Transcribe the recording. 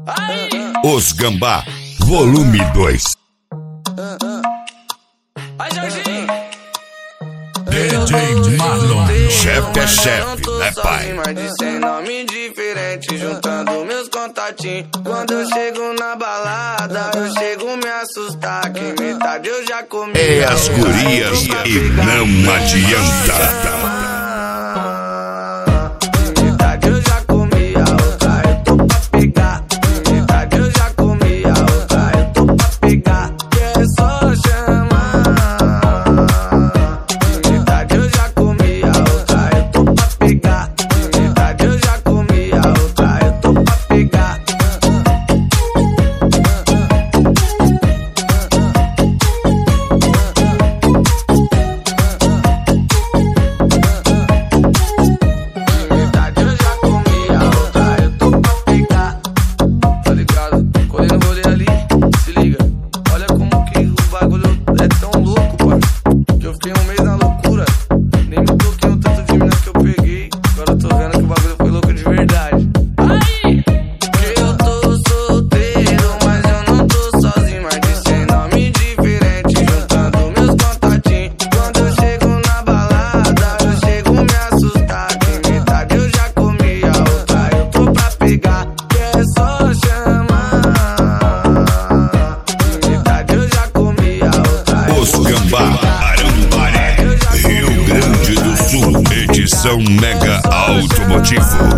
Os Gambá, volume 2. DJ Marlon, chefe é chefe, né pai? Mais de 100 nomes diferentes, juntando meus contatinhos. Quando eu chego na balada, eu chego me assustar. Que metade eu já comi. É as gurias e não adianta. Metade eu já comi, a outra eu tô pra pegar. Metade eu já comi, a outra eu tô pra pegar. Que é só chamar. Metade eu já comi, a outra eu tô pra pegar. Metade eu já comi, a outra eu tô pra pegar. Rio Grande do Sul, edição Mega Automotivo.